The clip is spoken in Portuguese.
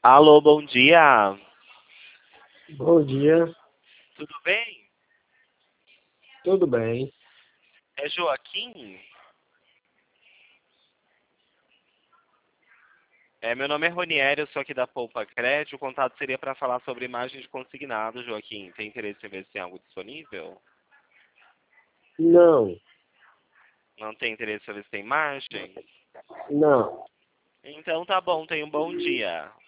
Alô, bom dia. Bom dia, Tudo bem? tudo bem? É Joaquim? Meu nome é Ronieri, eu sou aqui da Poupa Crédito. O contato seria para falar sobre imagem de consignado, Joaquim. Tem interesse em ver se tem algo disponível? Não, Não tem interesse em ver se tem imagem? não. Então tá bom, tenha um bom dia.